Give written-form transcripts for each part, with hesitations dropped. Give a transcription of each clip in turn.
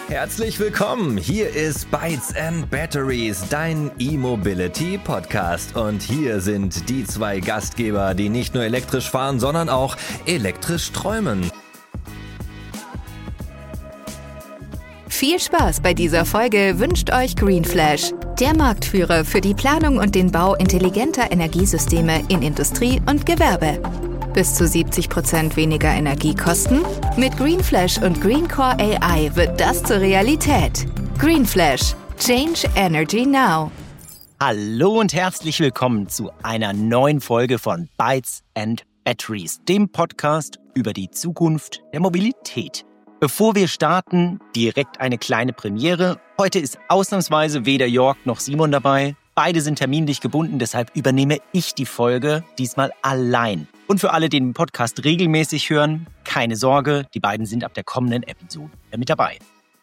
Herzlich willkommen, hier ist Bytes and Batteries, dein E-Mobility-Podcast. Und hier sind die zwei Gastgeber, die nicht nur elektrisch fahren, sondern auch elektrisch träumen. Viel Spaß bei dieser Folge wünscht euch GreenFlash, der Marktführer für die Planung und den Bau intelligenter Energiesysteme in Industrie und Gewerbe. Bis zu 70% weniger Energiekosten? Mit GreenFlash und GreenCore AI wird das zur Realität. GreenFlash. Change Energy Now. Hallo und herzlich willkommen zu einer neuen Folge von Bytes and Batteries, dem Podcast über die Zukunft der Mobilität. Bevor wir starten, direkt eine kleine Premiere. Heute ist ausnahmsweise weder Jörg noch Simon dabei. Beide sind terminlich gebunden, deshalb übernehme ich die Folge diesmal allein. Und für alle, die den Podcast regelmäßig hören, keine Sorge, die beiden sind ab der kommenden Episode mit dabei.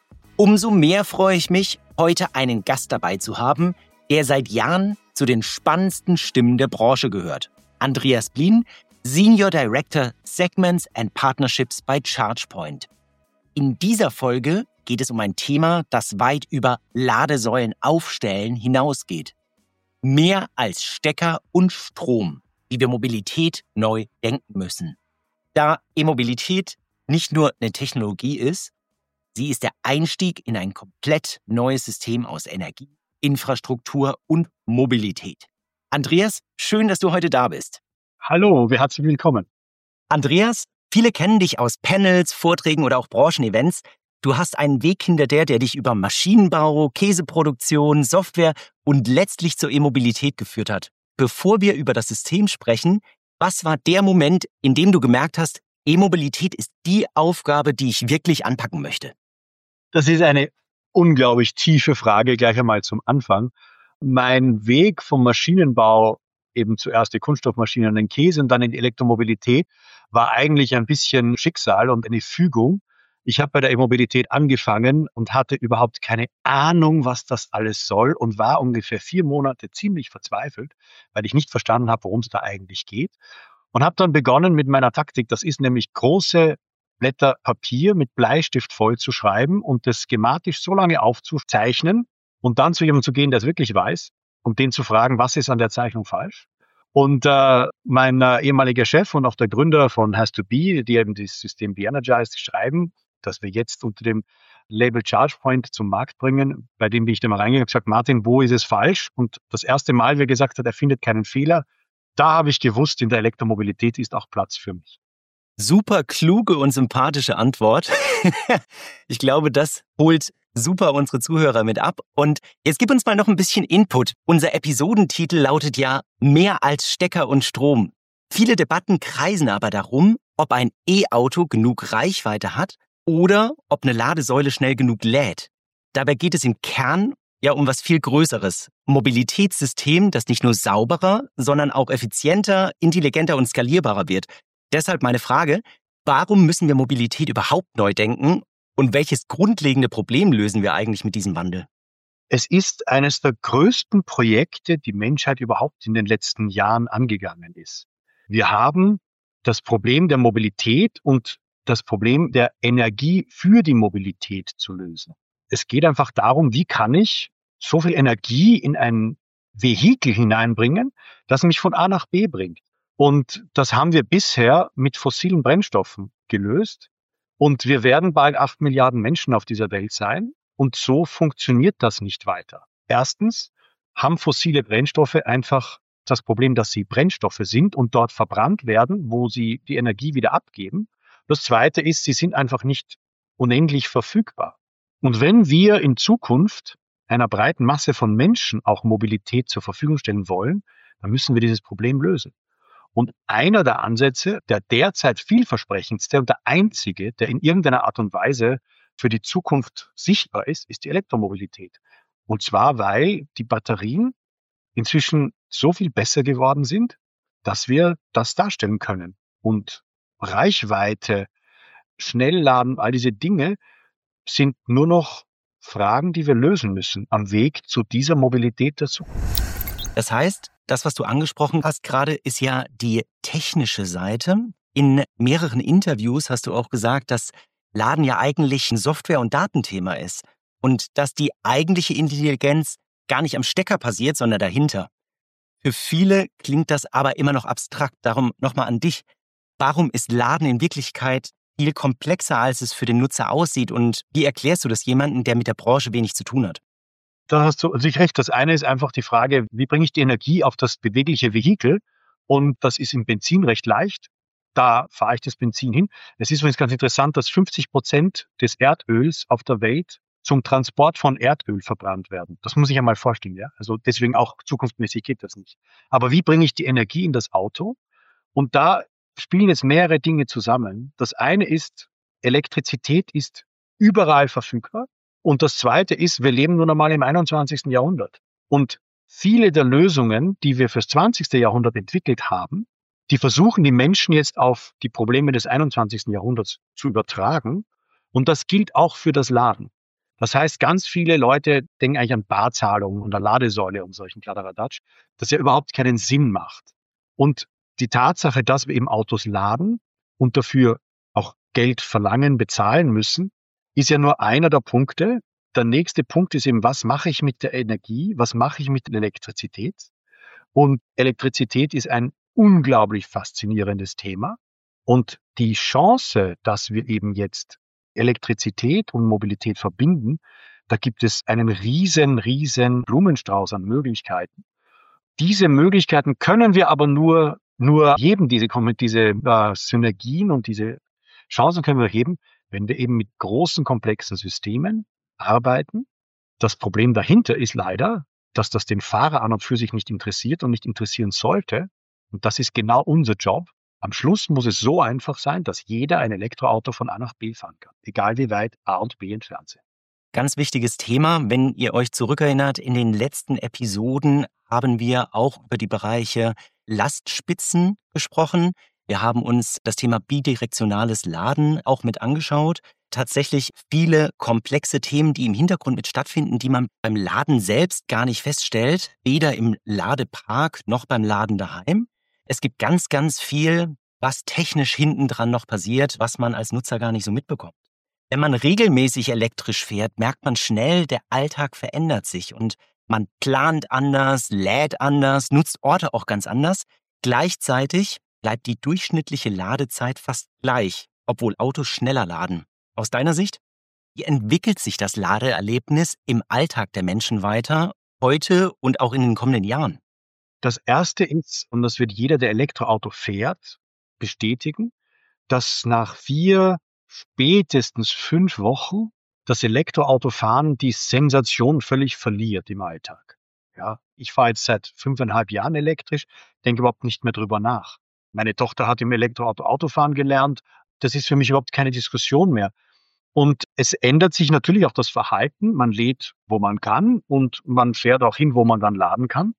Umso mehr freue ich mich, heute einen Gast dabei zu haben, der seit Jahren zu den spannendsten Stimmen der Branche gehört. Andreas Blin, Senior Director Segments and Partnerships bei ChargePoint. In dieser Folge geht es um ein Thema, das weit über Ladesäulen aufstellen hinausgeht. Mehr als Stecker und Strom, wie wir Mobilität neu denken müssen. Da E-Mobilität nicht nur eine Technologie ist, sie ist der Einstieg in ein komplett neues System aus Energie, Infrastruktur und Mobilität. Andreas, schön, dass du heute da bist. Hallo, herzlich willkommen. Andreas, viele kennen dich aus Panels, Vorträgen oder auch Branchenevents. Du hast einen Weg hinter der dich über Maschinenbau, Käseproduktion, Software und letztlich zur E-Mobilität geführt hat. Bevor wir über das System sprechen, was war der Moment, in dem du gemerkt hast, E-Mobilität ist die Aufgabe, die ich wirklich anpacken möchte? Das ist eine unglaublich tiefe Frage, gleich einmal zum Anfang. Mein Weg vom Maschinenbau, eben zuerst die Kunststoffmaschinen und den Käse und dann in die Elektromobilität, war eigentlich ein bisschen Schicksal und eine Fügung. Ich habe bei der E-Mobilität angefangen und hatte überhaupt keine Ahnung, was das alles soll und war ungefähr 4 Monate ziemlich verzweifelt, weil ich nicht verstanden habe, worum es da eigentlich geht. Und habe dann begonnen mit meiner Taktik, das ist nämlich große Blätter Papier mit Bleistift voll zu schreiben und das schematisch so lange aufzuzeichnen und dann zu jemandem zu gehen, der es wirklich weiß, und den zu fragen, was ist an der Zeichnung falsch. Und mein ehemaliger Chef und auch der Gründer von Has2Be, die eben das System Be-Energized schreiben, das wir jetzt unter dem Label ChargePoint zum Markt bringen, bei dem bin ich dann mal reingegangen und gesagt, Martin, wo ist es falsch? Und das erste Mal, wie er gesagt hat, er findet keinen Fehler, da habe ich gewusst, in der Elektromobilität ist auch Platz für mich. Super kluge und sympathische Antwort. Ich glaube, das holt super unsere Zuhörer mit ab. Und jetzt gib uns mal noch ein bisschen Input. Unser Episodentitel lautet ja mehr als Stecker und Strom. Viele Debatten kreisen aber darum, ob ein E-Auto genug Reichweite hat oder ob eine Ladesäule schnell genug lädt. Dabei geht es im Kern ja um was viel Größeres. Mobilitätssystem, das nicht nur sauberer, sondern auch effizienter, intelligenter und skalierbarer wird. Deshalb meine Frage, warum müssen wir Mobilität überhaupt neu denken und welches grundlegende Problem lösen wir eigentlich mit diesem Wandel? Es ist eines der größten Projekte, die Menschheit überhaupt in den letzten Jahren angegangen ist. Wir haben das Problem der Mobilität und das Problem der Energie für die Mobilität zu lösen. Es geht einfach darum, wie kann ich so viel Energie in ein Vehikel hineinbringen, das mich von A nach B bringt. Und das haben wir bisher mit fossilen Brennstoffen gelöst. Und wir werden bald 8 Milliarden Menschen auf dieser Welt sein. Und so funktioniert das nicht weiter. Erstens haben fossile Brennstoffe einfach das Problem, dass sie Brennstoffe sind und dort verbrannt werden, wo sie die Energie wieder abgeben. Das Zweite ist, sie sind einfach nicht unendlich verfügbar. Und wenn wir in Zukunft einer breiten Masse von Menschen auch Mobilität zur Verfügung stellen wollen, dann müssen wir dieses Problem lösen. Und einer der Ansätze, der derzeit vielversprechendste und der einzige, der in irgendeiner Art und Weise für die Zukunft sichtbar ist, ist die Elektromobilität. Und zwar, weil die Batterien inzwischen so viel besser geworden sind, dass wir das darstellen können. Und Reichweite, Schnellladen, all diese Dinge sind nur noch Fragen, die wir lösen müssen am Weg zu dieser Mobilität der Zukunft. Das heißt, das, was du angesprochen hast gerade, ist ja die technische Seite. In mehreren Interviews hast du auch gesagt, dass Laden ja eigentlich ein Software- und Datenthema ist und dass die eigentliche Intelligenz gar nicht am Stecker passiert, sondern dahinter. Für viele klingt das aber immer noch abstrakt. Darum nochmal an dich. Warum ist Laden in Wirklichkeit viel komplexer, als es für den Nutzer aussieht? Und wie erklärst du das jemandem, der mit der Branche wenig zu tun hat? Da hast du sicher recht. Das eine ist einfach die Frage, wie bringe ich die Energie auf das bewegliche Vehikel? Und das ist im Benzin recht leicht. Da fahre ich das Benzin hin. Es ist übrigens ganz interessant, dass 50% des Erdöls auf der Welt zum Transport von Erdöl verbrannt werden. Das muss ich ja mal vorstellen, ja. Also deswegen auch zukunftsmäßig geht das nicht. Aber wie bringe ich die Energie in das Auto? Und da spielen jetzt mehrere Dinge zusammen. Das eine ist, Elektrizität ist überall verfügbar. Und das zweite ist, wir leben nun einmal im 21. Jahrhundert. Und viele der Lösungen, die wir fürs 20. Jahrhundert entwickelt haben, die versuchen die Menschen jetzt auf die Probleme des 21. Jahrhunderts zu übertragen. Und das gilt auch für das Laden. Das heißt, ganz viele Leute denken eigentlich an Barzahlungen und an Ladesäule und solchen Kladderadatsch, das ja überhaupt keinen Sinn macht. Und die Tatsache, dass wir eben Autos laden und dafür auch Geld verlangen, bezahlen müssen, ist ja nur einer der Punkte. Der nächste Punkt ist eben, was mache ich mit der Energie? Was mache ich mit der Elektrizität? Und Elektrizität ist ein unglaublich faszinierendes Thema. Und die Chance, dass wir eben jetzt Elektrizität und Mobilität verbinden, da gibt es einen riesen Blumenstrauß an Möglichkeiten. Diese Möglichkeiten können wir aber nur heben, diese Synergien und diese Chancen können wir heben, wenn wir eben mit großen, komplexen Systemen arbeiten. Das Problem dahinter ist leider, dass das den Fahrer an und für sich nicht interessiert und nicht interessieren sollte. Und das ist genau unser Job. Am Schluss muss es so einfach sein, dass jeder ein Elektroauto von A nach B fahren kann, egal wie weit A und B entfernt sind. Ganz wichtiges Thema, wenn ihr euch zurückerinnert, in den letzten Episoden haben wir auch über die Bereiche Lastspitzen gesprochen. Wir haben uns das Thema bidirektionales Laden auch mit angeschaut. Tatsächlich viele komplexe Themen, die im Hintergrund mit stattfinden, die man beim Laden selbst gar nicht feststellt, weder im Ladepark noch beim Laden daheim. Es gibt ganz viel, was technisch hinten dran noch passiert, was man als Nutzer gar nicht so mitbekommt. Wenn man regelmäßig elektrisch fährt, merkt man schnell, der Alltag verändert sich und man plant anders, lädt anders, nutzt Orte auch ganz anders. Gleichzeitig bleibt die durchschnittliche Ladezeit fast gleich, obwohl Autos schneller laden. Aus deiner Sicht, wie entwickelt sich das Ladeerlebnis im Alltag der Menschen weiter, heute und auch in den kommenden Jahren? Das Erste ist, und das wird jeder, der Elektroauto fährt, bestätigen, dass nach 4, spätestens 5 Wochen das Elektroautofahren die Sensation völlig verliert im Alltag. Ja, ich fahre jetzt seit 5,5 Jahren elektrisch, denke überhaupt nicht mehr drüber nach. Meine Tochter hat im Elektroauto Autofahren gelernt. Das ist für mich überhaupt keine Diskussion mehr. Und es ändert sich natürlich auch das Verhalten. Man lädt, wo man kann und man fährt auch hin, wo man dann laden kann.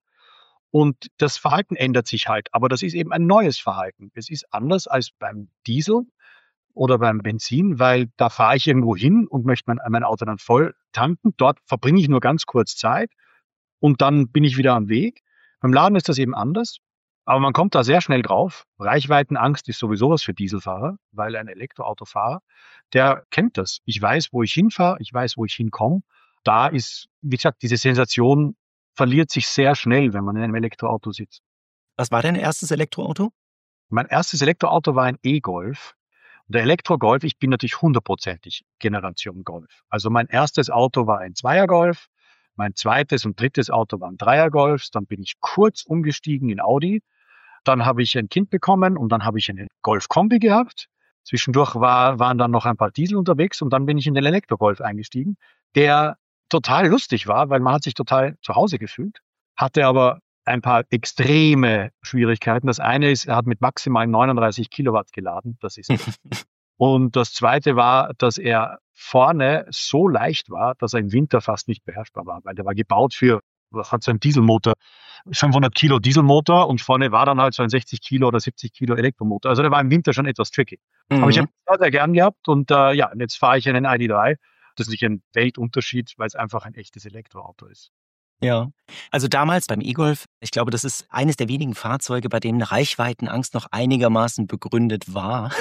Und das Verhalten ändert sich halt. Aber das ist eben ein neues Verhalten. Es ist anders als beim Diesel oder beim Benzin, weil da fahre ich irgendwo hin und möchte mein Auto dann voll tanken. Dort verbringe ich nur ganz kurz Zeit und dann bin ich wieder am Weg. Beim Laden ist das eben anders. Aber man kommt da sehr schnell drauf. Reichweitenangst ist sowieso was für Dieselfahrer, weil ein Elektroautofahrer, der kennt das. Ich weiß, wo ich hinfahre, ich weiß, wo ich hinkomme. Da ist, wie gesagt, diese Sensation verliert sich sehr schnell, wenn man in einem Elektroauto sitzt. Was war dein erstes Elektroauto? Mein erstes Elektroauto war ein E-Golf. Und der Elektro-Golf, ich bin natürlich 100%ig Generation Golf. Also mein erstes Auto war ein Zweier-Golf. Mein zweites und drittes Auto waren Dreier-Golfs. Dann bin ich kurz umgestiegen in Audi. Dann habe ich ein Kind bekommen und dann habe ich einen Golf-Kombi gehabt. Zwischendurch waren dann noch ein paar Diesel unterwegs und dann bin ich in den Elektro-Golf eingestiegen, der total lustig war, weil man hat sich total zu Hause gefühlt, hatte aber ein paar extreme Schwierigkeiten. Das eine ist, er hat mit maximal 39 Kilowatt geladen. Das ist Und das zweite war, dass er vorne so leicht war, dass er im Winter fast nicht beherrschbar war, weil der war gebaut für, was hat so ein Dieselmotor, 500 Kilo Dieselmotor und vorne war dann halt so ein 60 Kilo oder 70 Kilo Elektromotor. Also der war im Winter schon etwas tricky. Aber ich habe es sehr gern gehabt und ja, und jetzt fahre ich einen ID.3. Das ist nicht ein Weltunterschied, weil es einfach ein echtes Elektroauto ist. Ja, also damals beim E-Golf, ich glaube, das ist eines der wenigen Fahrzeuge, bei dem eine Reichweitenangst noch einigermaßen begründet war.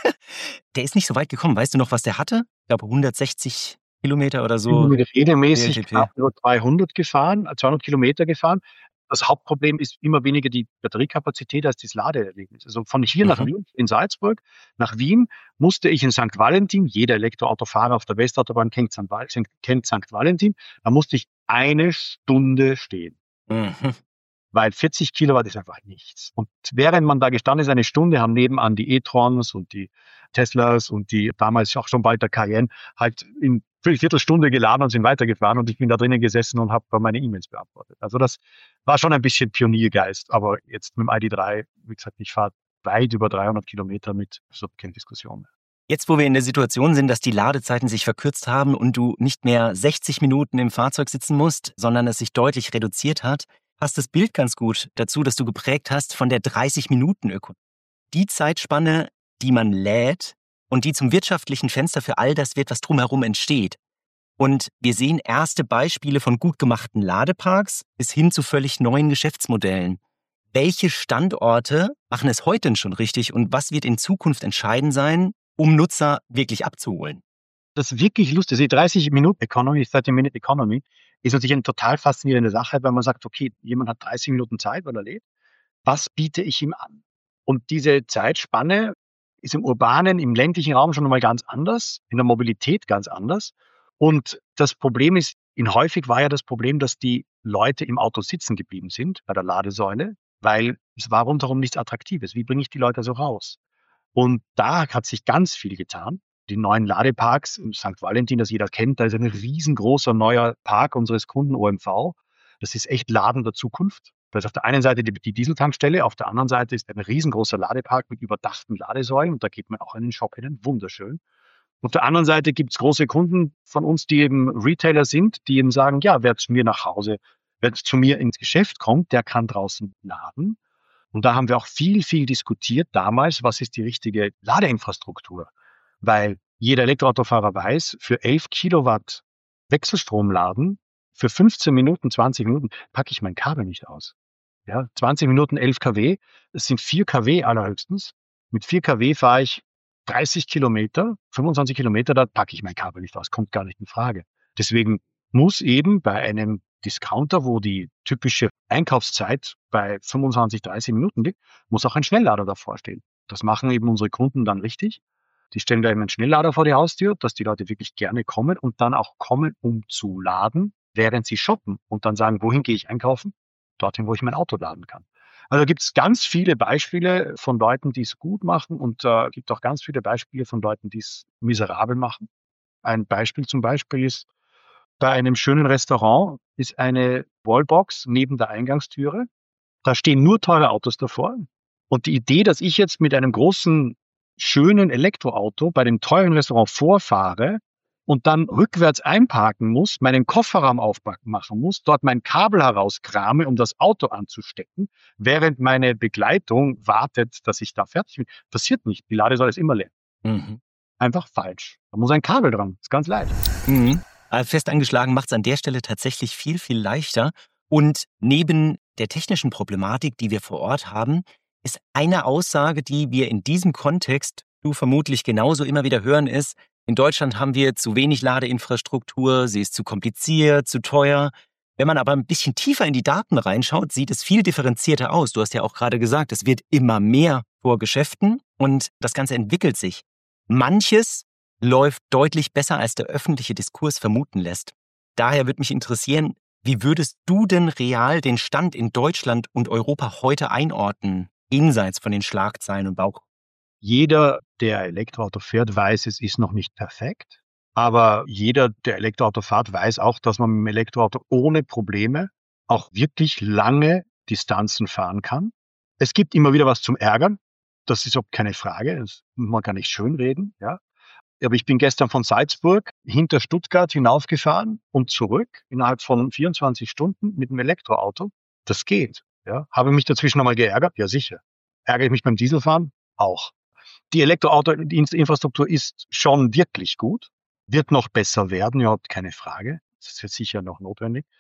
Der ist nicht so weit gekommen. Weißt du noch, was der hatte? Ich glaube 160 Kilometer oder Bin so. regelmäßig WLTP. knapp über 200 Kilometer gefahren. Das Hauptproblem ist immer weniger die Batteriekapazität als das Ladeerlebnis. Also von hier nach Mhm. Wien, in Salzburg, nach Wien musste ich in St. Valentin, jeder Elektroautofahrer auf der Westautobahn kennt St. Valentin, da musste ich 1 Stunde stehen. Mhm. Weil 40 Kilowatt ist einfach nichts. Und während man da gestanden ist, 1 Stunde, haben nebenan die e-trons und die Teslas und die damals auch schon bald der Cayenne halt in Viertelstunde geladen und sind weitergefahren und ich bin da drinnen gesessen und habe meine E-Mails beantwortet. Also das war schon ein bisschen Pioniergeist, aber jetzt mit dem ID.3, wie gesagt, ich fahre weit über 300 Kilometer mit, so keine Diskussion mehr. Jetzt, wo wir in der Situation sind, dass die Ladezeiten sich verkürzt haben und du nicht mehr 60 Minuten im Fahrzeug sitzen musst, sondern es sich deutlich reduziert hat, passt das Bild ganz gut dazu, dass du geprägt hast von der 30-Minuten-Ökonomie. Die Zeitspanne, die man lädt und die zum wirtschaftlichen Fenster für all das wird, was drumherum entsteht. Und wir sehen erste Beispiele von gut gemachten Ladeparks bis hin zu völlig neuen Geschäftsmodellen. Welche Standorte machen es heute denn schon richtig und was wird in Zukunft entscheidend sein, um Nutzer wirklich abzuholen? Das wirklich lustig, die 30-Minuten-Economy, 30-Minute-Economy, ist natürlich eine total faszinierende Sache, weil man sagt, okay, jemand hat 30 Minuten Zeit, weil er lädt. Was biete ich ihm an? Und diese Zeitspanne ist im urbanen, im ländlichen Raum schon einmal ganz anders, in der Mobilität ganz anders. Und das Problem ist, häufig war ja das Problem, dass die Leute im Auto sitzen geblieben sind bei der Ladesäule, weil es war rundherum nichts Attraktives. Wie bringe ich die Leute so raus? Und da hat sich ganz viel getan. Die neuen Ladeparks in St. Valentin, das jeder kennt, da ist ein riesengroßer neuer Park unseres Kunden OMV. Das ist echt Laden der Zukunft. Da ist auf der einen Seite die Dieseltankstelle, auf der anderen Seite ist ein riesengroßer Ladepark mit überdachten Ladesäulen und da geht man auch in den Shop hinein, wunderschön. Auf der anderen Seite gibt es große Kunden von uns, die eben Retailer sind, die eben sagen, ja, wer zu mir nach Hause, wer zu mir ins Geschäft kommt, der kann draußen laden. Und da haben wir auch viel, viel diskutiert damals, was ist die richtige Ladeinfrastruktur? Weil jeder Elektroautofahrer weiß, für 11 Kilowatt Wechselstrom laden, für 15 Minuten, 20 Minuten packe ich mein Kabel nicht aus. Ja, 20 Minuten 11 kW, das sind 4 kW allerhöchstens. Mit 4 kW fahre ich 30 Kilometer, 25 Kilometer, da packe ich mein Kabel nicht aus, kommt gar nicht in Frage. Deswegen muss eben bei einem Discounter, wo die typische Einkaufszeit bei 25, 30 Minuten liegt, muss auch ein Schnelllader davor stehen. Das machen eben unsere Kunden dann richtig. Die stellen da eben einen Schnelllader vor die Haustür, dass die Leute wirklich gerne kommen und dann auch kommen, um zu laden, während sie shoppen und dann sagen, wohin gehe ich einkaufen? Dorthin, wo ich mein Auto laden kann. Also gibt es ganz viele Beispiele von Leuten, die es gut machen und gibt auch ganz viele Beispiele von Leuten, die es miserabel machen. Ein Beispiel zum Beispiel ist, bei einem schönen Restaurant ist eine Wallbox neben der Eingangstüre. Da stehen nur teure Autos davor. Und die Idee, dass ich jetzt mit einem großen, schönen Elektroauto bei dem teuren Restaurant vorfahre und dann rückwärts einparken muss, meinen Kofferraum aufmachen muss, dort mein Kabel herauskrame, um das Auto anzustecken, während meine Begleitung wartet, dass ich da fertig bin. Passiert nicht. Die Ladesäule ist immer leer. Mhm. Einfach falsch. Da muss ein Kabel dran. Ist ganz leicht. Mhm. Fest angeschlagen macht es an der Stelle tatsächlich viel, viel leichter. Und neben der technischen Problematik, die wir vor Ort haben, ist eine Aussage, die wir in diesem Kontext, du vermutlich genauso immer wieder hören, ist, in Deutschland haben wir zu wenig Ladeinfrastruktur, sie ist zu kompliziert, zu teuer. Wenn man aber ein bisschen tiefer in die Daten reinschaut, sieht es viel differenzierter aus. Du hast ja auch gerade gesagt, es wird immer mehr vor Geschäften und das Ganze entwickelt sich. Manches läuft deutlich besser, als der öffentliche Diskurs vermuten lässt. Daher würde mich interessieren, wie würdest du denn real den Stand in Deutschland und Europa heute einordnen, jenseits von den Schlagzeilen und Bauch? Jeder, der Elektroauto fährt, weiß, es ist noch nicht perfekt. Aber jeder, der Elektroauto fährt, weiß auch, dass man mit dem Elektroauto ohne Probleme auch wirklich lange Distanzen fahren kann. Es gibt immer wieder was zum Ärgern. Das ist auch keine Frage. Man kann nicht schönreden, ja. Aber ich bin gestern von Salzburg hinter Stuttgart hinaufgefahren und zurück innerhalb von 24 Stunden mit dem Elektroauto. Das geht, ja. Habe ich mich dazwischen nochmal geärgert? Ja, sicher. Ärgere ich mich beim Dieselfahren? Auch. Die Elektroauto-Infrastruktur ist schon wirklich gut, wird noch besser werden, ja, keine Frage. Das ist jetzt sicher noch notwendig.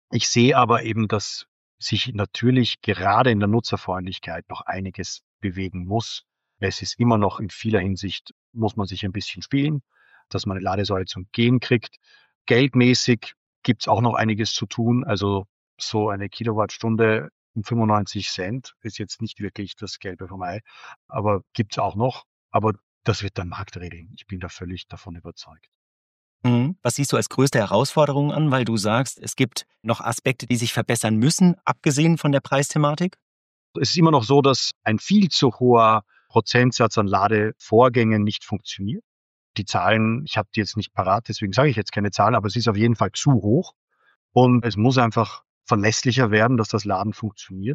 Ich sehe aber eben, dass sich natürlich gerade in der Nutzerfreundlichkeit noch einiges bewegen muss. Es ist immer noch in vieler Hinsicht, muss man sich ein bisschen spielen, dass man eine Ladesäule zum Gehen kriegt. Geldmäßig gibt's auch noch einiges zu tun. Also so eine Kilowattstunde um 95 Cent ist jetzt nicht wirklich das Gelbe vom Ei, aber gibt's auch noch. Aber das wird der Markt regeln. Ich bin da völlig davon überzeugt. Was siehst du als größte Herausforderung an, weil du sagst, es gibt noch Aspekte, die sich verbessern müssen, abgesehen von der Preisthematik? Es ist immer noch so, dass ein viel zu hoher Prozentsatz an Ladevorgängen nicht funktioniert. Die Zahlen, ich habe die jetzt nicht parat, deswegen sage ich jetzt keine Zahlen, aber es ist auf jeden Fall zu hoch. Und es muss einfach verlässlicher werden, dass das Laden funktioniert.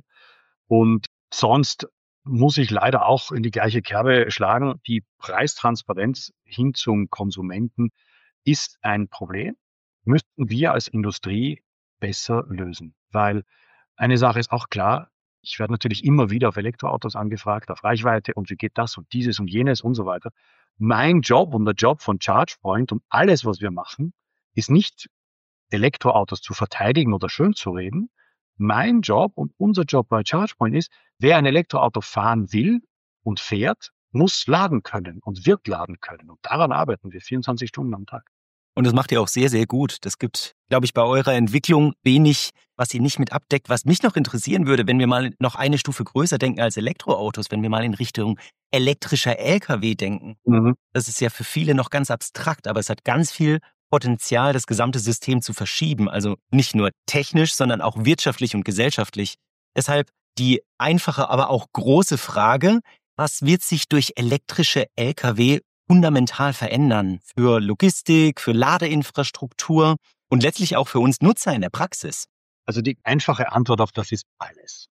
Und sonst muss ich leider auch in die gleiche Kerbe schlagen. Die Preistransparenz hin zum Konsumenten ist ein Problem, müssten wir als Industrie besser lösen. Weil eine Sache ist auch klar, ich werde natürlich immer wieder auf Elektroautos angefragt, auf Reichweite und wie geht das und dieses und jenes und so weiter. Mein Job und der Job von ChargePoint und alles, was wir machen, ist nicht Elektroautos zu verteidigen oder schön zu reden. Mein Job und unser Job bei ChargePoint ist, wer ein Elektroauto fahren will und fährt, muss laden können und wird laden können. Und daran arbeiten wir 24 Stunden am Tag. Und das macht ihr auch sehr, sehr gut. Das gibt, glaube ich, bei eurer Entwicklung wenig, was ihr nicht mit abdeckt. Was mich noch interessieren würde, wenn wir mal noch eine Stufe größer denken als Elektroautos, wenn wir mal in Richtung elektrischer LKW denken. Das ist ja für viele noch ganz abstrakt, aber es hat ganz viel Potenzial, das gesamte System zu verschieben. Also nicht nur technisch, sondern auch wirtschaftlich und gesellschaftlich. Deshalb die einfache, aber auch große Frage: Was wird sich durch elektrische LKW fundamental verändern für Logistik, für Ladeinfrastruktur und letztlich auch für uns Nutzer in der Praxis? Also die einfache Antwort auf das ist alles.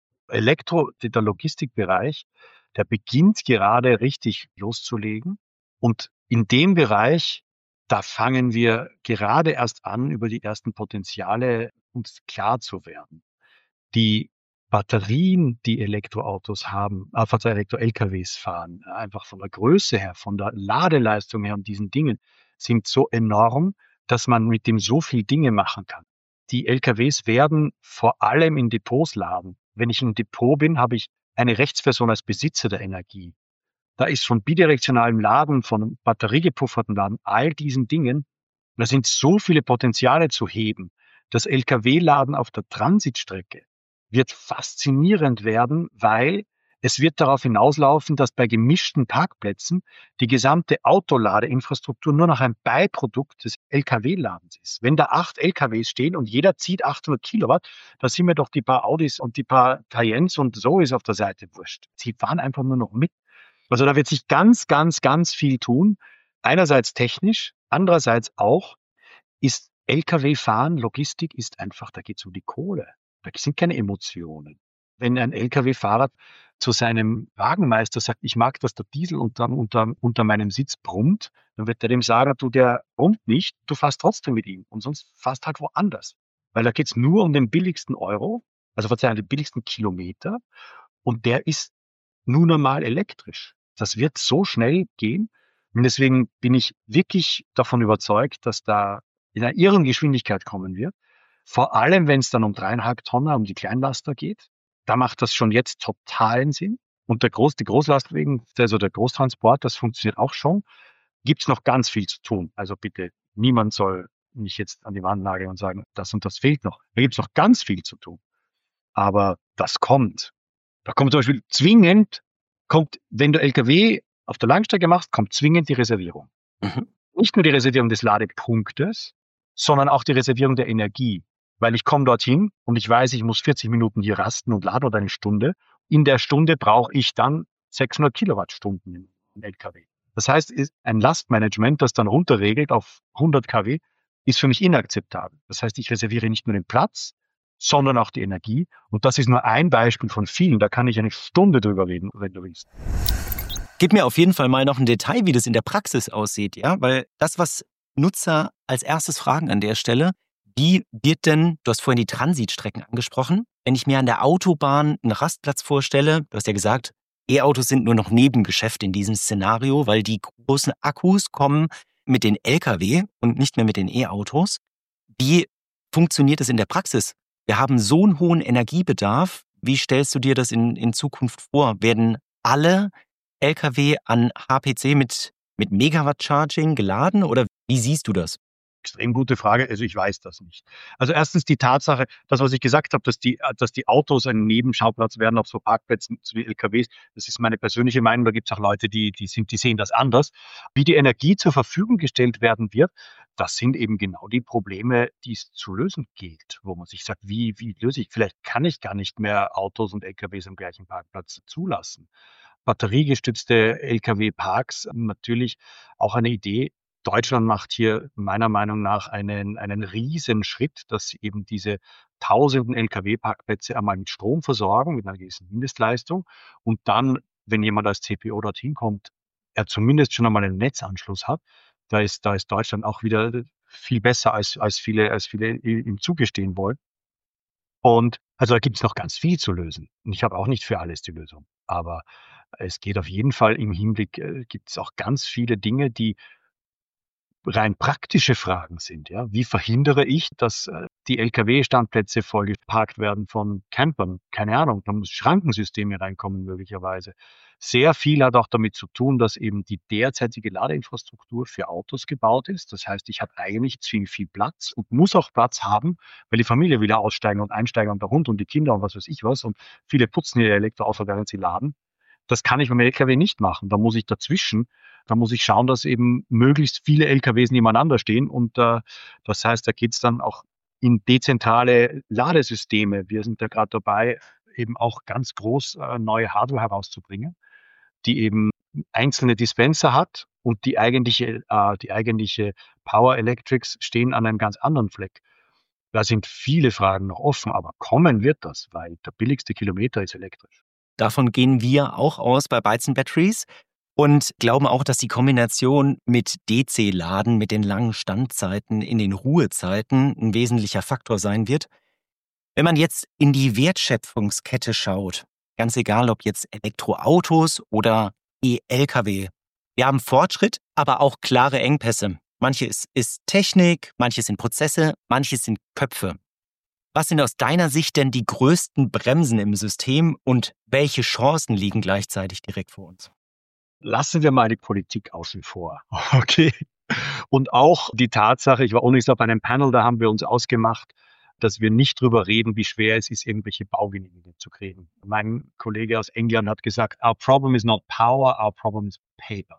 Der Logistikbereich, der beginnt gerade richtig loszulegen. Und in dem Bereich, da fangen wir gerade erst an, über die ersten Potenziale uns klar zu werden. Die Batterien, die Elektroautos haben, Elektro-LKWs fahren, einfach von der Größe her, von der Ladeleistung her und diesen Dingen, sind so enorm, dass man mit dem so viel Dinge machen kann. Die LKWs werden vor allem in Depots laden. Wenn ich im Depot bin, habe ich eine Rechtsperson als Besitzer der Energie. Da ist von bidirektionalem Laden, von batteriegepufferten Laden, all diesen Dingen, da sind so viele Potenziale zu heben. Das LKW-Laden auf der Transitstrecke wird faszinierend werden, weil es wird darauf hinauslaufen, dass bei gemischten Parkplätzen die gesamte Autoladeinfrastruktur nur noch ein Beiprodukt des LKW-Ladens ist. Wenn da 8 LKWs stehen und jeder zieht 800 Kilowatt, da sind mir doch die paar Audis und die paar Cayennes und so ist auf der Seite wurscht. Sie fahren einfach nur noch mit. Also da wird sich ganz, ganz, ganz viel tun. Einerseits technisch, andererseits auch ist LKW-Fahren, Logistik ist einfach, da geht es um die Kohle. Da sind keine Emotionen. Wenn ein LKW-Fahrer zu seinem Wagenmeister sagt, ich mag, dass der Diesel unter meinem Sitz brummt, dann wird er dem sagen, du, der brummt nicht, du fährst trotzdem mit ihm und sonst fährst halt woanders. Weil da geht es nur um den billigsten Euro, also den billigsten Kilometer und der ist nun einmal elektrisch. Das wird so schnell gehen und deswegen bin ich wirklich davon überzeugt, dass da in einer irren Geschwindigkeit kommen wird. Vor allem, wenn es dann um 3,5 Tonner, um die Kleinlaster geht, da macht das schon jetzt totalen Sinn. Und die Großlastwagen, also der Großtransport, das funktioniert auch schon. Gibt es noch ganz viel zu tun. Also bitte, niemand soll mich jetzt an die Wand nageln und sagen, das und das fehlt noch. Da gibt es noch ganz viel zu tun. Aber das kommt. Da kommt zum Beispiel wenn du LKW auf der Langstrecke machst, kommt zwingend die Reservierung. Nicht nur die Reservierung des Ladepunktes, sondern auch die Reservierung der Energie. Weil ich komme dorthin und ich weiß, ich muss 40 Minuten hier rasten und laden oder eine Stunde. In der Stunde brauche ich dann 600 Kilowattstunden im LKW. Das heißt, ein Lastmanagement, das dann runterregelt auf 100 kW, ist für mich inakzeptabel. Das heißt, ich reserviere nicht nur den Platz, sondern auch die Energie. Und das ist nur ein Beispiel von vielen. Da kann ich eine Stunde drüber reden, wenn du willst. Gib mir auf jeden Fall mal noch ein Detail, wie das in der Praxis aussieht, ja? Weil das, was Nutzer als erstes fragen an der Stelle, wie wird denn, du hast vorhin die Transitstrecken angesprochen, wenn ich mir an der Autobahn einen Rastplatz vorstelle, du hast ja gesagt, E-Autos sind nur noch Nebengeschäft in diesem Szenario, weil die großen Akkus kommen mit den LKW und nicht mehr mit den E-Autos. Wie funktioniert es in der Praxis? wir haben so einen hohen Energiebedarf. Wie stellst du dir das in Zukunft vor? Werden alle Lkw an HPC mit Megawatt-Charging geladen oder wie siehst du das? Extrem gute Frage. Also ich weiß das nicht. Also erstens die Tatsache, das, was ich gesagt habe, dass die Autos ein Nebenschauplatz werden auf so Parkplätzen zu den LKWs, das ist meine persönliche Meinung. Da gibt es auch Leute, die sehen das anders. Wie die Energie zur Verfügung gestellt werden wird, das sind eben genau die Probleme, die es zu lösen gilt, wo man sich sagt, wie löse ich? Vielleicht kann ich gar nicht mehr Autos und LKWs am gleichen Parkplatz zulassen. Batteriegestützte Lkw-Parks, natürlich auch eine Idee. Deutschland macht hier meiner Meinung nach einen Riesenschritt, dass sie eben diese tausenden Lkw-Parkplätze einmal mit Strom versorgen, mit einer gewissen Mindestleistung. Und dann, wenn jemand als CPO dorthin kommt, er zumindest schon einmal einen Netzanschluss hat. Da ist Deutschland auch wieder viel besser, als viele ihm zugestehen wollen. Und also da gibt es noch ganz viel zu lösen. Und ich habe auch nicht für alles die Lösung. Aber es geht auf jeden Fall im Hinblick, gibt es auch ganz viele Dinge, die rein praktische Fragen sind. Ja? Wie verhindere ich, dass die Lkw-Standplätze vollgeparkt werden von Campern? Keine Ahnung, da muss Schrankensysteme reinkommen möglicherweise. Sehr viel hat auch damit zu tun, dass eben die derzeitige Ladeinfrastruktur für Autos gebaut ist. Das heißt, ich habe eigentlich ziemlich viel Platz und muss auch Platz haben, weil die Familie will aussteigen und einsteigen und der Hund und die Kinder und was weiß ich was. Und viele putzen ihr Elektroauto, während sie laden. Das kann ich beim LKW nicht machen. Da muss ich dazwischen, da muss ich schauen, dass eben möglichst viele LKWs nebeneinander stehen. Und das heißt, da geht's dann auch in dezentrale Ladesysteme. Wir sind da gerade dabei, eben auch ganz groß neue Hardware herauszubringen, die eben einzelne Dispenser hat und die eigentliche Power Electrics stehen an einem ganz anderen Fleck. Da sind viele Fragen noch offen, aber kommen wird das, weil der billigste Kilometer ist elektrisch. Davon gehen wir auch aus bei Bytes & Batteries und glauben auch, dass die Kombination mit DC-Laden, mit den langen Standzeiten in den Ruhezeiten ein wesentlicher Faktor sein wird. Wenn man jetzt in die Wertschöpfungskette schaut, ganz egal ob jetzt Elektroautos oder E-Lkw, wir haben Fortschritt, aber auch klare Engpässe. Manches ist Technik, manches sind Prozesse, manches sind Köpfe. Was sind aus deiner Sicht denn die größten Bremsen im System und welche Chancen liegen gleichzeitig direkt vor uns? Lassen wir mal die Politik außen vor. Okay. Und auch die Tatsache, ich war übrigens auf einem Panel, da haben wir uns ausgemacht, dass wir nicht drüber reden, wie schwer es ist, irgendwelche Baugenehmigungen zu kriegen. Mein Kollege aus England hat gesagt, our problem is not power, our problem is paper.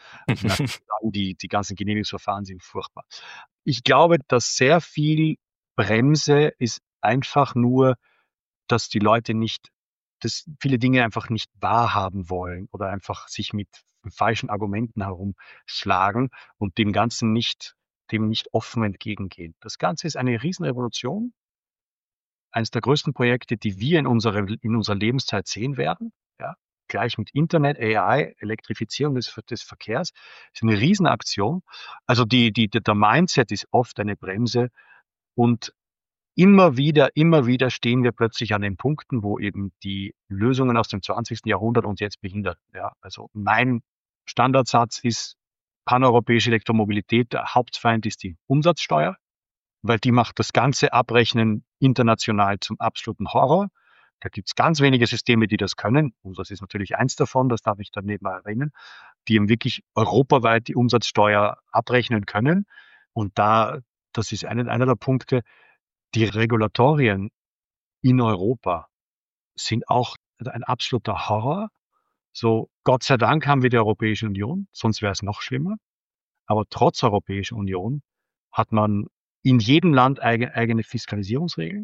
Die ganzen Genehmigungsverfahren sind furchtbar. Ich glaube, dass sehr viel Bremse ist einfach nur, dass die Leute dass viele Dinge einfach nicht wahrhaben wollen oder einfach sich mit falschen Argumenten herumschlagen und dem nicht offen entgegengehen. Das Ganze ist eine Riesenrevolution. Eines der größten Projekte, die wir in unserer Lebenszeit sehen werden. Ja, gleich mit Internet, AI, Elektrifizierung des Verkehrs. Das ist eine Riesenaktion. Also der Mindset ist oft eine Bremse. Und immer wieder stehen wir plötzlich an den Punkten, wo eben die Lösungen aus dem 20. Jahrhundert uns jetzt behindern. Ja, also mein Standardsatz ist paneuropäische Elektromobilität. Der Hauptfeind ist die Umsatzsteuer, weil die macht das ganze Abrechnen international zum absoluten Horror. Da gibt es ganz wenige Systeme, die das können. Unseres ist natürlich eins davon, das darf ich daneben erwähnen, die eben wirklich europaweit die Umsatzsteuer abrechnen können. Und das ist einer der Punkte. Die Regulatorien in Europa sind auch ein absoluter Horror. So, Gott sei Dank haben wir die Europäische Union, sonst wäre es noch schlimmer. Aber trotz Europäischer Union hat man in jedem Land eigene Fiskalisierungsregeln.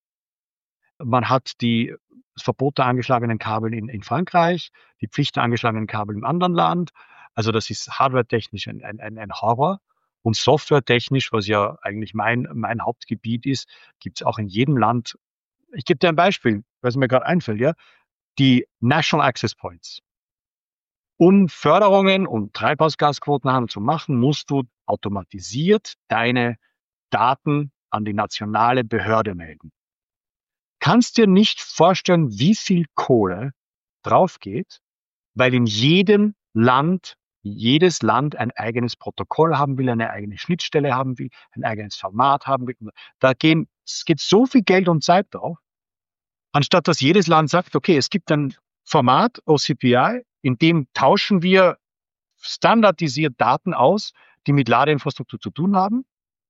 Man hat das Verbot der angeschlagenen Kabel in Frankreich, die Pflicht der angeschlagenen Kabel im anderen Land. Also das ist hardwaretechnisch ein Horror. Und softwaretechnisch, was ja eigentlich mein Hauptgebiet ist, gibt es auch in jedem Land. Ich gebe dir ein Beispiel, was mir gerade einfällt, ja. Die National Access Points. Um Förderungen und Treibhausgasquotenhandel zu machen, musst du automatisiert deine Daten an die nationale Behörde melden. Kannst dir nicht vorstellen, wie viel Kohle drauf geht, weil in jedem Land jedes Land ein eigenes Protokoll haben will, eine eigene Schnittstelle haben will, ein eigenes Format haben will. Es geht so viel Geld und Zeit drauf, anstatt dass jedes Land sagt, okay, es gibt ein Format, OCPI, in dem tauschen wir standardisiert Daten aus, die mit Ladeinfrastruktur zu tun haben.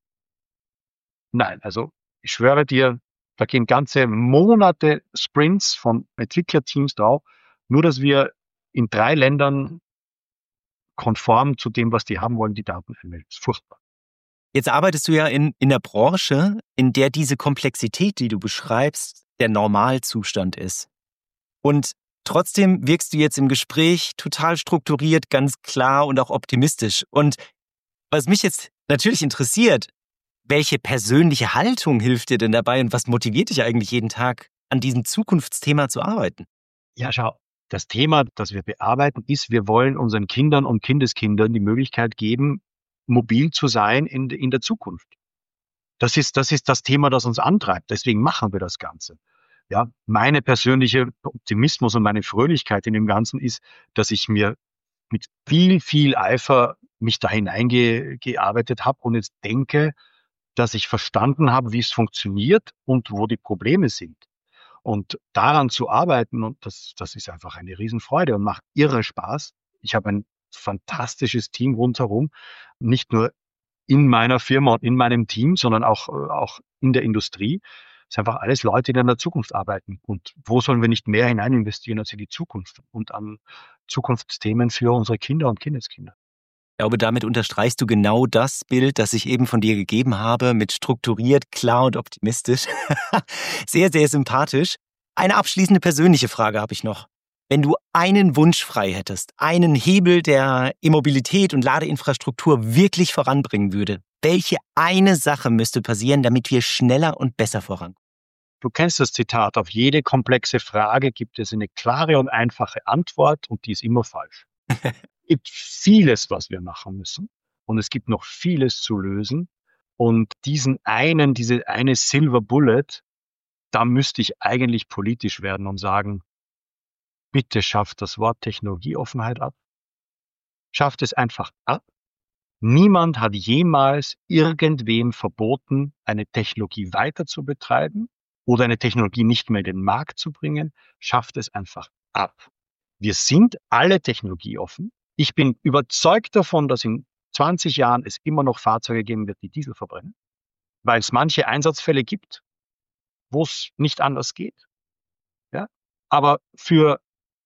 Nein, also ich schwöre dir, da gehen ganze Monate Sprints von Entwicklerteams drauf, nur dass wir in 3 Ländern konform zu dem, was die haben wollen, die Daten einmelden. Das ist furchtbar. Jetzt arbeitest du ja in der Branche, in der diese Komplexität, die du beschreibst, der Normalzustand ist. Und trotzdem wirkst du jetzt im Gespräch total strukturiert, ganz klar und auch optimistisch. Und was mich jetzt natürlich interessiert, welche persönliche Haltung hilft dir denn dabei und was motiviert dich eigentlich jeden Tag, an diesem Zukunftsthema zu arbeiten? Ja, schau, das Thema, das wir bearbeiten, ist, wir wollen unseren Kindern und Kindeskindern die Möglichkeit geben, mobil zu sein in der Zukunft. Das ist das Thema, das uns antreibt. Deswegen machen wir das Ganze. Ja, meine persönliche Optimismus und meine Fröhlichkeit in dem Ganzen ist, dass ich mir mit viel, viel Eifer mich da hineingearbeitet habe und jetzt denke, dass ich verstanden habe, wie es funktioniert und wo die Probleme sind. Und daran zu arbeiten, und das ist einfach eine Riesenfreude und macht irre Spaß. Ich habe ein fantastisches Team rundherum, nicht nur in meiner Firma und in meinem Team, sondern auch in der Industrie. Es sind einfach alles Leute, die in der Zukunft arbeiten. Und wo sollen wir nicht mehr hinein investieren als in die Zukunft und an Zukunftsthemen für unsere Kinder und Kindeskinder? Ich glaube, damit unterstreichst du genau das Bild, das ich eben von dir gegeben habe, mit strukturiert, klar und optimistisch. Sehr, sehr sympathisch. Eine abschließende persönliche Frage habe ich noch. Wenn du einen Wunsch frei hättest, einen Hebel, der E-Mobilität und Ladeinfrastruktur wirklich voranbringen würde, welche eine Sache müsste passieren, damit wir schneller und besser vorankommen? Du kennst das Zitat, auf jede komplexe Frage gibt es eine klare und einfache Antwort und die ist immer falsch. Es gibt vieles, was wir machen müssen und es gibt noch vieles zu lösen und diese eine Silver Bullet, da müsste ich eigentlich politisch werden und sagen, bitte schafft das Wort Technologieoffenheit ab. Schafft es einfach ab. Niemand hat jemals irgendwem verboten, eine Technologie weiter zu betreiben oder eine Technologie nicht mehr in den Markt zu bringen. Schafft es einfach ab. Wir sind alle technologieoffen. Ich bin überzeugt davon, dass in 20 Jahren es immer noch Fahrzeuge geben wird, die Diesel verbrennen, weil es manche Einsatzfälle gibt, wo es nicht anders geht. Ja? Aber für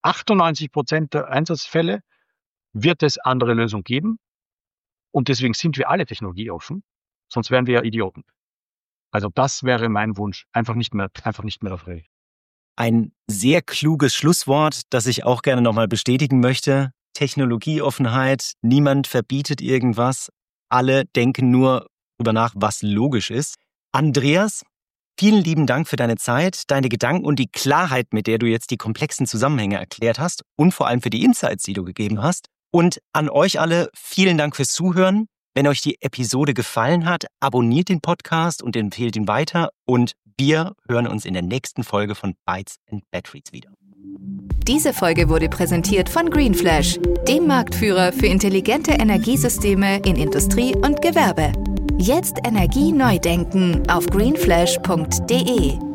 98% der Einsatzfälle wird es andere Lösungen geben. Und deswegen sind wir alle technologieoffen, sonst wären wir ja Idioten. Also das wäre mein Wunsch. Einfach nicht mehr darauf reden. Ein sehr kluges Schlusswort, das ich auch gerne nochmal bestätigen möchte. Technologieoffenheit, niemand verbietet irgendwas. Alle denken nur darüber nach, was logisch ist. Andreas, vielen lieben Dank für deine Zeit, deine Gedanken und die Klarheit, mit der du jetzt die komplexen Zusammenhänge erklärt hast und vor allem für die Insights, die du gegeben hast. Und an euch alle, vielen Dank fürs Zuhören. Wenn euch die Episode gefallen hat, abonniert den Podcast und empfehlt ihn weiter. Und wir hören uns in der nächsten Folge von Bytes and Batteries wieder. Diese Folge wurde präsentiert von GreenFlash, dem Marktführer für intelligente Energiesysteme in Industrie und Gewerbe. Jetzt Energie neu denken auf greenflash.de.